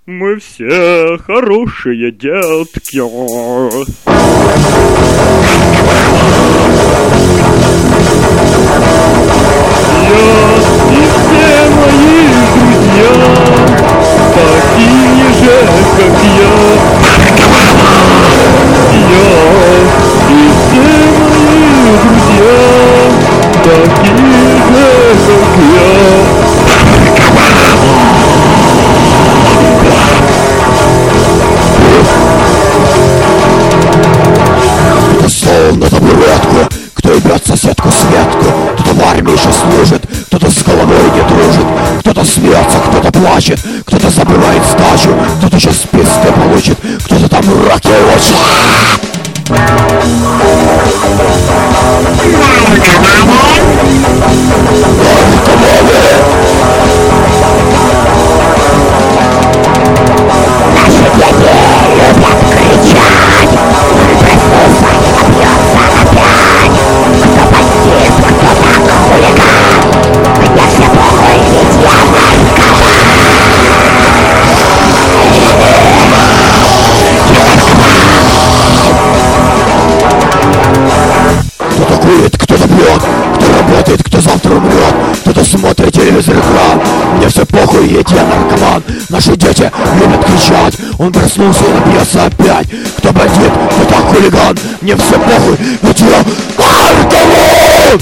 Мы все хорошие детки. Я и все мои друзья такие же, как я. Я и все мои друзья такие же, как я. Кто стол на табуретку, кто ебет соседку Светку, кто-то в армии еще служит, кто-то с головой не дружит, кто-то смеется, кто-то плачет, кто-то забывает сдачу, кто-то сейчас пизды получит, кто-то там раки учит. Наши дети любят кричать, проснулся и напьется опять. Кто бандит, кто так хулиган, мне все похуй, ведь я наркоман. Кто-то курит, кто-то пьет, кто работает, кто завтра умрет, кто-то смотрит телевизор, экран. Мне все похуй, ведь я наркоман. Наши дети любят кричать, он проснулся и напьется опять. Кто бандит, кто так хулиган, мне все похуй, ведь я наркоман.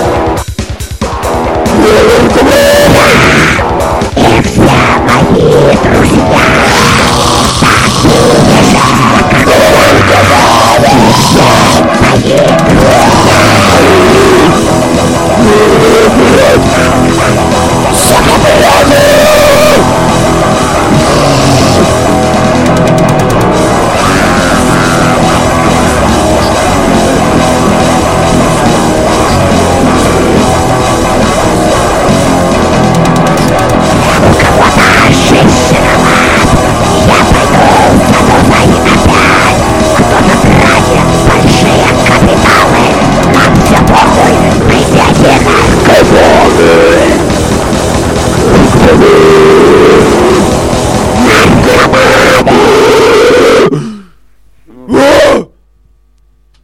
И все мои друзья такие же, как Come on!